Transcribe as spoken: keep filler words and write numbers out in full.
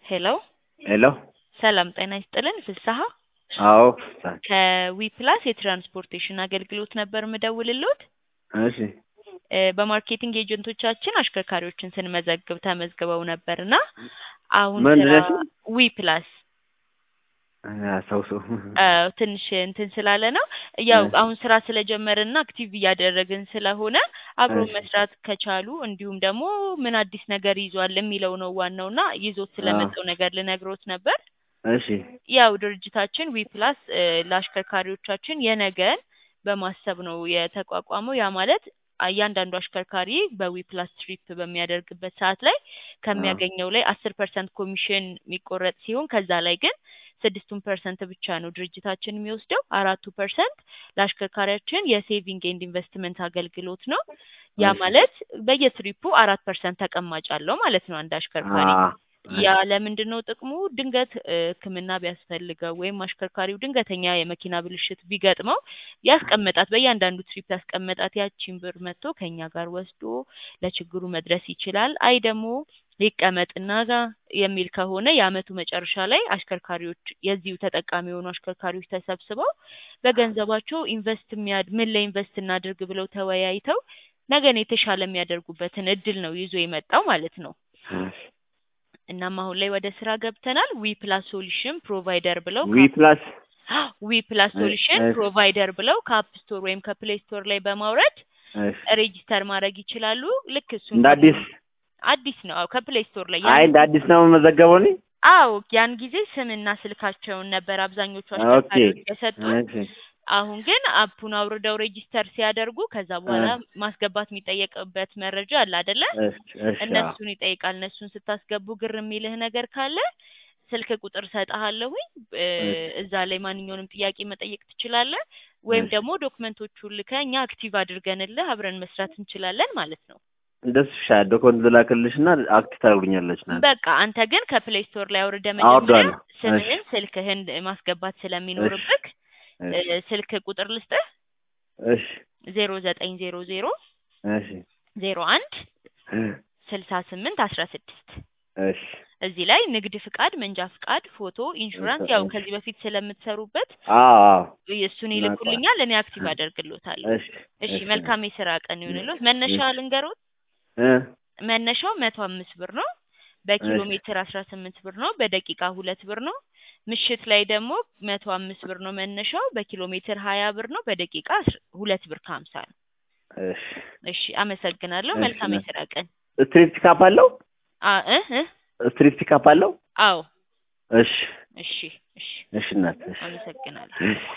ሄሎ ሄሎ ሰላም ጤና ይስጥልን ፍስሐ አዎ ከዊፕላስ የትራንስፖርቴሽን አገልግሎት ነበር ምደውልልዎት እሺ በማርኬቲንግ ኤጀንቶቻችን አሽከርካሪዎችን ስንመዘግብ ተመዝግበው ነበርና አሁን ምንድን ስራ ነው? ዊፕላስ አሳውሱ ትንሽ እንትን ስላለ ነው ያው አሁን ስራ ስለጀመረና አክቲቭ እያደረግን ስለሆነ አብሮ መስራት ከቻሉ እንዲሁም ደግሞ ምን አዲስ ነገር ይዟል የሚለው ነው ዋናውና ይዞት ስለመጣው ነገር ልነግሮት ነበር እሺ ያው ድርጅታችን ዊፕላስ ለአሽከርካሪዎቻችን የነገን በማሰብ ነው የተቋቋመው ያ ማለት እያንዳንዱ አሽከርካሪ በዊፕላስ ትሪፕ በሚያደርግበት ሰዓት ላይ ከሚያገኘው ላይ አስር ፐርሰንት ኮሚሽን የሚቆረጥ ሲሆን ከዛ ላይ ግን ስድስት ፐርሰንት ብቻ ነው ድርጅታችን የሚወስደው አራት ፐርሰንት ለአሽከርካሪያችን የሴቪንግ ኤንድ ኢንቨስትመንት አገልግሎት ነው ያ ማለት በየትሪፑ አራት ፐርሰንት ተቀማጭ አለው ማለት ነው አንድ አሽከርካሪ ያ ለምንድነው ጥቅሙ ድንገት ህክምና ቢያስፈልገው ወይም አሽከርካሪው ድንገተኛ የመኪና ብልሽት ቢገጥመው ያስቀመጣት በእያንዳንዱ ትሪፕ ያስቀመጣት ያቺን ብር መጥቶ ከኛ ጋር ወስዶ ለችግሩ መድረስ ይችላል አይ ደግሞ ሊቀመጥና የሚል ከሆነ የአመቱ መጨረሻ ላይ አሽከርካሪዎች የዚሁ ተጠቃሚ የሆኑ አሽከርካሪዎች ተሰብስበው በገንዘባቸው ኢንቨስት የሚያድ ምን ላይ ኢንቨስት እናድርግ ብለው ተወያይተው ነገን የተሻለ የሚያደርጉበትን እድል ነው ይዞ የመጣው ማለት ነው እናም አሁን ላይ ወደ ስራ ገብተናል ዊፕላስ ሶሉሽን ፕሮቫይደር ብለው ዊፕላስ ዊፕላስ ሶሉሽን ፕሮቫይደር ብለው ከአፕ ስቶር ወይም ከፕሌይ ስቶር ላይ በማውረድ ሬጂስተር ማድረግ ይችላሉ ልክ እሱ እንደ አዲስ አዲስ ነው አው ከፕሌይ ስቶር ላይ አይ እንደ አዲስ ነው መዘገበው ነኝ አው ያን ጊዜ ስምና ስልካቸውን ነበር አብዛኞቹ አሽከርካሪዎች የሰጡት አሁን ግን አፑን አውርደው ሬጂስተር ሲያደርጉ ከዛ በኋላ ማስገባት የሚጠየቅበት መረጃ አለ አይደለ እነሱን ይጠይቃል እነሱን ስታስገቡ ግር የሚልህ ነገር ካለ ስልክ ቁጥር ሰጣሃለሁኝ እዛ ላይ ማንኛውንም ጥያቄ መጠየቅ ትችላለህ ወይም ደግሞ ዶክመንቶቹን ልከኛ አክቲቭ አድርገንልህ አብረን መስራት እንችላለን ማለት ነው እንደሱ ሻ ዶክመንት ልላክልሽና አክቲቭ ታደርጉኛለሽ ና በቃ አንተ ግን ከፕሌይ ስቶር ላይ አውርደ መጀመሪያ ስምህን ስልክህን ማስገባት ስለሚኖርብህ ስልክ ቁጥር ልስጥህ እሺ ዜሮ ዘጠኝ ዜሮ ዜሮ እሺ ዜሮ አንድ ስልሳ ስምንት አስራ ስድስት እሺ እዚህ ላይ ንግድ ፍቃድ መንጃ ፍቃድ ፎቶ ኢንሹራንስ ያው ከዚህ በፊት ስለምትሰሩበት አዎ አዎ እሱን ይልኩልኛል እኔ አክቲቭ አደርግልዎታለሁ እሺ እሺ መልካም የሥራ ቀን ይሁንልዎት መነሻ ልንገሮት እ መነሻው መቶ አምስት ብር ነው በኪሎ ሜትር አስራ ስምንት ብር ነው በደቂቃ ሁለት ብር ነው ምሽት ላይ ደግሞ መቶ አምስት ብር ነው መነሻው በኪሎ ሜትር ሃያ ብር ነው በደቂቃ ሁለት ብር ከሀምሳ ነው እሺ እሺ አመሰግናለሁ መልካም የሥራ ቀን ስትሪፕ ካፕ አለው አ እ እ ስትሪፕ ካፕ አለው አዎ እሺ እሺ እሺ እሺ እናት አመሰግናለሁ